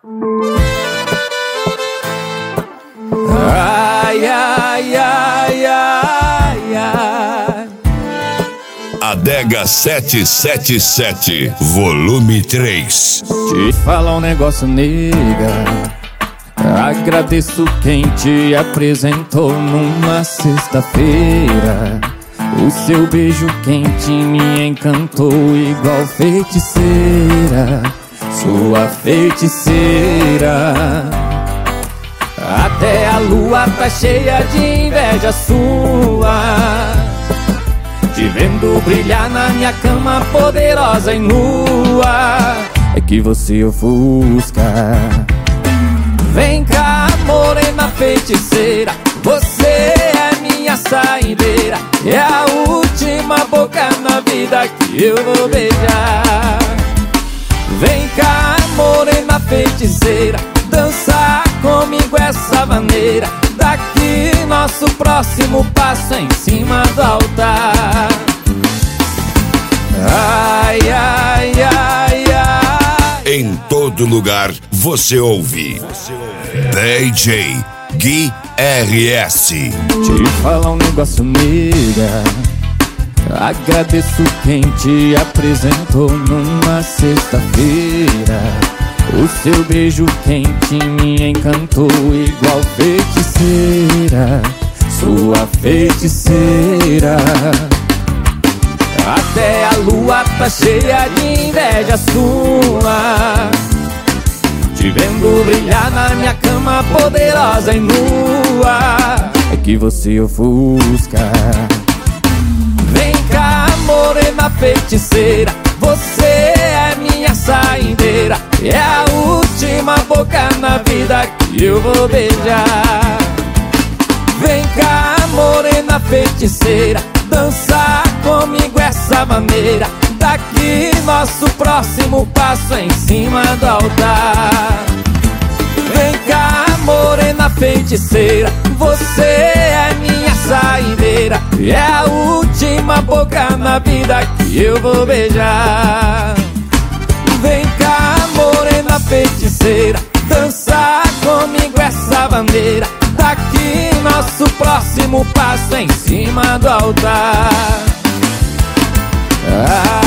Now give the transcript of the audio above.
Ai, ai, ai, ai, ai. Adega 777, volume 3. Te falar um negócio, nega. Agradeço quem te apresentou numa sexta-feira. O seu beijo quente me encantou igual feiticeira, sua feiticeira. Até a lua tá cheia de inveja sua, te vendo brilhar na minha cama poderosa e nua. É que você ofusca. Vem cá, morena feiticeira, você é minha saideira. É a última boca na vida que eu vou beijar. Vem cá, morena feiticeira, dançar comigo essa maneira. Daqui nosso próximo passo é em cima do altar. Ai, ai, ai, ai. Em todo lugar você ouve DJ Gui RS. Te falar um negócio, nega. Agradeço quem te apresentou numa sexta-feira. O seu beijo quente me encantou igual feiticeira, sua feiticeira. Até a lua tá cheia de inveja sua, te vendo brilhar na minha cama poderosa e nua. É que você ofusca. Vem cá, morena feiticeira, você é minha saideira. É a última boca na vida que eu vou beijar. Vem cá, morena feiticeira, dançar comigo essa maneira. Daqui nosso próximo passo é em cima do altar. Vem cá, morena feiticeira, você é minha saideira. É a última boca na vida que eu vou beijar. Vem cá, morena feiticeira, dançar comigo essa bandeira. Daqui nosso próximo passo é em cima do altar.